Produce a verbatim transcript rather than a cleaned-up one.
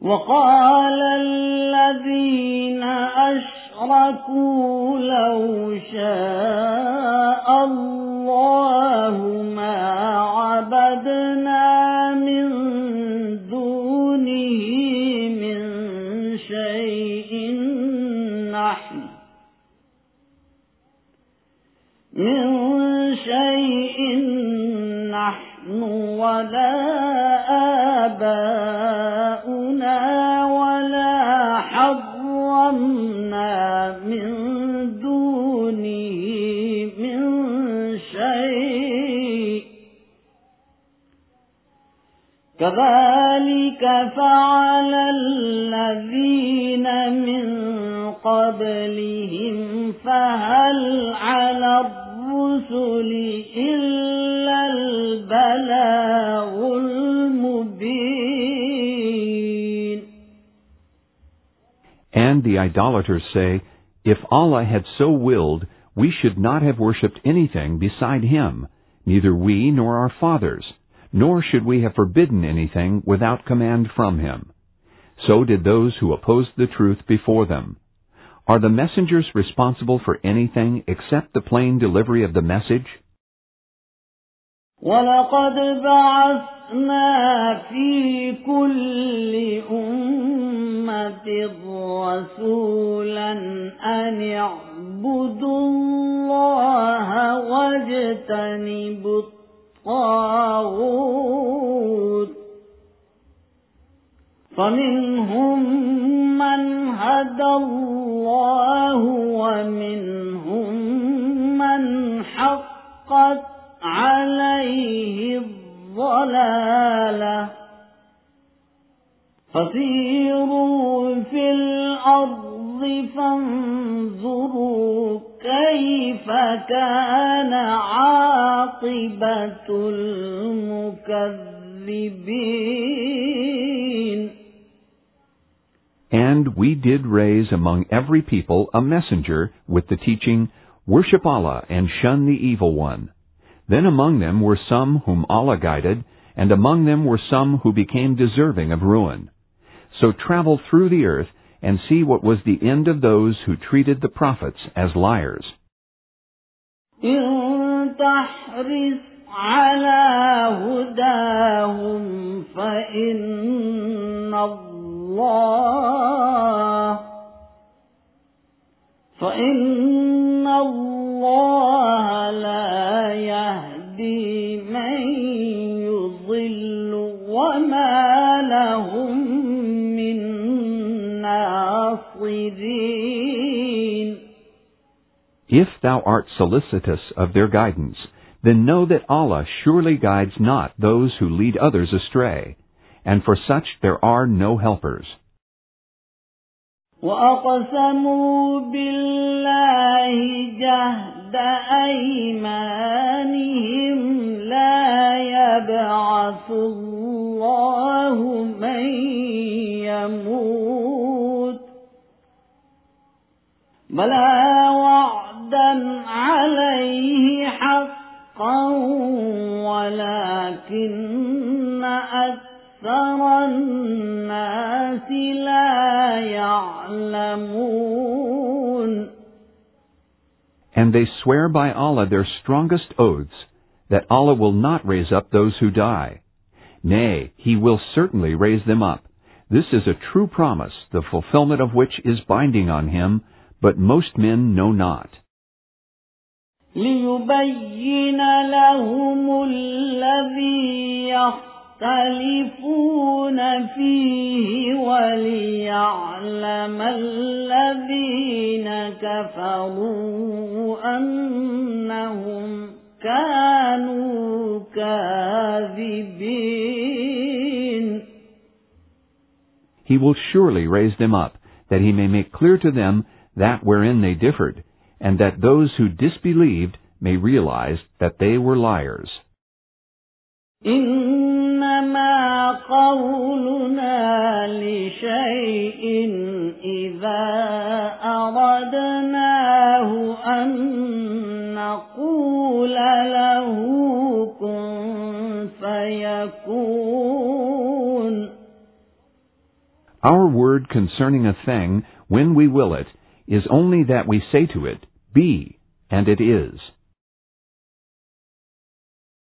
وقال الذين أشركوا لو شاء الله ما عبدنا من دونه من شيء نحن من شيء نحن ولا آباؤنا ولا حرمنا من دونه من شيء كذلك فعل الذين من قبلهم فهل على الرسل إلا البلاغ المبين. And the idolaters say, if Allah had so willed, we should not have worshipped anything beside Him, neither we nor our fathers, nor should we have forbidden anything without command from Him. So did those who opposed the truth before them. Are the messengers responsible for anything except the plain delivery of the message? وَلَقَدْ بَعَثْنَا فِي كُلِّ أُمَّةٍ رَسُولًا أَنِ اعْبُدُوا اللَّهَ وَاجْتَنِبُوا الطَّاغُوتَ فَمِنْهُمْ مَنْ هَدَى اللَّهُ وَمِنْهُمْ مَنْ حَقَّتْ عليه الضلالة فسيروا في الأرض فانظروا كيف كان عاقبة المكذبين. And we did raise among every people a messenger with the teaching, worship Allah and shun the evil one. Then among them were some whom Allah guided, and among them were some who became deserving of ruin. So travel through the earth and see what was the end of those who treated the prophets as liars. إن تحرص على هداهم فإن الله فإن الله لا يهدي من يضل وما لهم من ناصرين. If thou art solicitous of their guidance, then know that Allah surely guides not those who lead others astray, and for such there are no helpers. وَأَقْسَمُوا بِاللَّهِ جَهْدَ أَيْمَانِهِمْ لَا يَبْعَثُ اللَّهُ مَن يَمُوتُ بَلَى وَعْدًا عَلَيْهِ حَقًّا وَلَكِنَّ أَكْثَرَ النَّاسِ لَا يَعْلَمُونَ. And they swear by Allah their strongest oaths, that Allah will not raise up those who die. Nay, He will certainly raise them up. This is a true promise, the fulfillment of which is binding on Him, but most men know not. لِيُبَيِّنَ لَهُمُ الَّذِي يَخْتَلِفُونَ فِيهِ وَلِيَعْلَمَ الَّذِينَ كَفَرُوا أَنَّهُمْ كَانُوا كَاذِبِينَ. He will surely raise them up, that He may make clear to them that wherein they differed, and that those who disbelieved may realize that they were liars. إنما قولنا لشيء إذا أردناه أن نقول له كن فيكون. Our word concerning a thing, when we will it, is only that we say to it, Be, and it is.